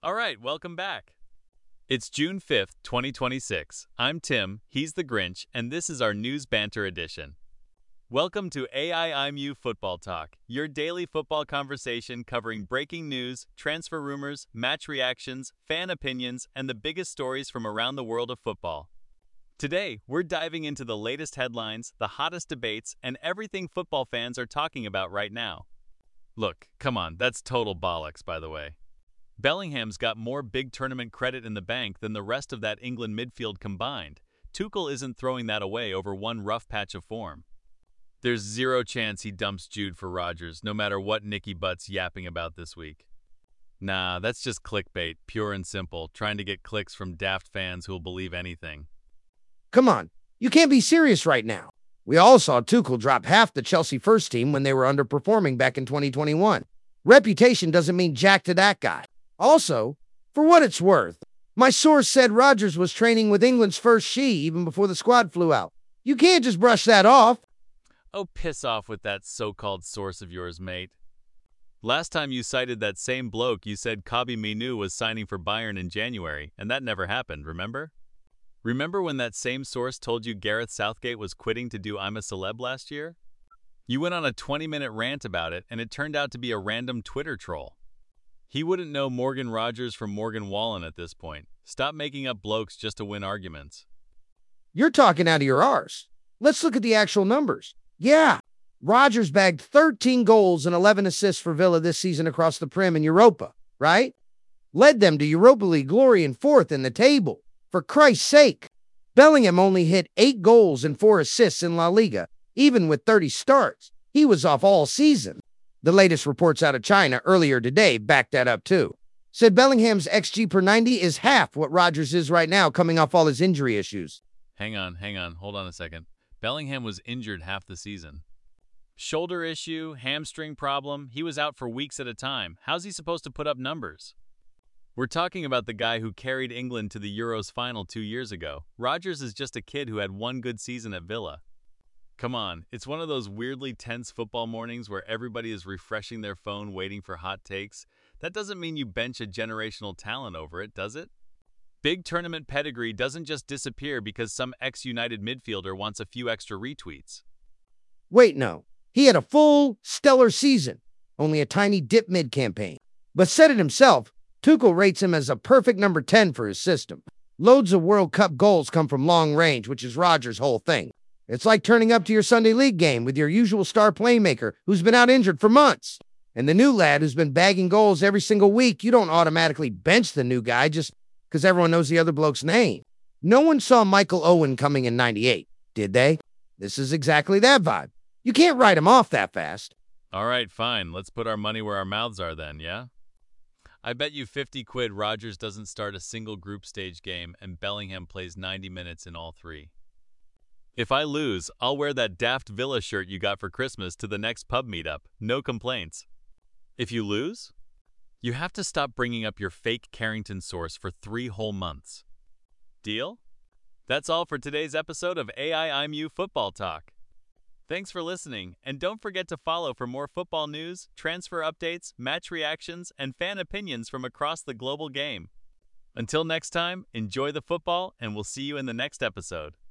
All right, welcome back. It's June 5th, 2026. I'm Tim, he's the Grinch, and this is our News Banter edition. Welcome to AIIMU Football Talk, your daily football conversation covering breaking news, transfer rumors, match reactions, fan opinions, and the biggest stories from around the world of football. Today, we're diving into the latest headlines, the hottest debates, and everything football fans are talking about right now. Look, come on, that's total bollocks, by the way. Bellingham's got more big tournament credit in the bank than the rest of that England midfield combined. Tuchel isn't throwing that away over one rough patch of form. There's zero chance he dumps Jude for Rodgers, no matter what Nicky Butt's yapping about this week. Nah, that's just clickbait, pure and simple, trying to get clicks from daft fans who'll believe anything. Come on, you can't be serious right now. We all saw Tuchel drop half the Chelsea first team when they were underperforming back in 2021. Reputation doesn't mean jack to that guy. Also, for what it's worth, my source said Rodgers was training with England's first she even before the squad flew out. You can't just brush that off. Oh, piss off with that so-called source of yours, mate. Last time you cited that same bloke, you said Kobbie Mainoo was signing for Bayern in January, and that never happened, remember? Remember when that same source told you Gareth Southgate was quitting to do I'm a Celeb last year? You went on a 20-minute rant about it, and it turned out to be a random Twitter troll. He wouldn't know Morgan Rogers from Morgan Wallen at this point. Stop making up blokes just to win arguments. You're talking out of your arse. Let's look at the actual numbers. Yeah, Rodgers bagged 13 goals and 11 assists for Villa this season across the Prem and Europa, right? Led them to Europa League glory and fourth in the table. For Christ's sake, Bellingham only hit 8 goals and 4 assists in La Liga, even with 30 starts. He was off all season. The latest reports out of China earlier today backed that up too. Said Bellingham's XG per 90 is half what Rodgers is right now coming off all his injury issues. Hang on, hold on a second. Bellingham was injured half the season. Shoulder issue, hamstring problem, he was out for weeks at a time. How's he supposed to put up numbers? We're talking about the guy who carried England to the Euros final 2 years ago. Rodgers is just a kid who had one good season at Villa. Come on, it's one of those weirdly tense football mornings where everybody is refreshing their phone waiting for hot takes. That doesn't mean you bench a generational talent over it, does it? Big tournament pedigree doesn't just disappear because some ex-United midfielder wants a few extra retweets. Wait, no. He had a full, stellar season, only a tiny dip mid-campaign. But said it himself, Tuchel rates him as a perfect number 10 for his system. Loads of World Cup goals come from long range, which is Rodgers' whole thing. It's like turning up to your Sunday league game with your usual star playmaker who's been out injured for months. And the new lad who's been bagging goals every single week, you don't automatically bench the new guy just because everyone knows the other bloke's name. No one saw Michael Owen coming in '98, did they? This is exactly that vibe. You can't write him off that fast. All right, fine. Let's put our money where our mouths are then, yeah? I bet you 50 quid Rodgers doesn't start a single group stage game and Bellingham plays 90 minutes in all 3. If I lose, I'll wear that daft Villa shirt you got for Christmas to the next pub meetup. No complaints. If you lose, you have to stop bringing up your fake Carrington source for 3 whole months. Deal? That's all for today's episode of AIIMU Football Talk. Thanks for listening, and don't forget to follow for more football news, transfer updates, match reactions, and fan opinions from across the global game. Until next time, enjoy the football, and we'll see you in the next episode.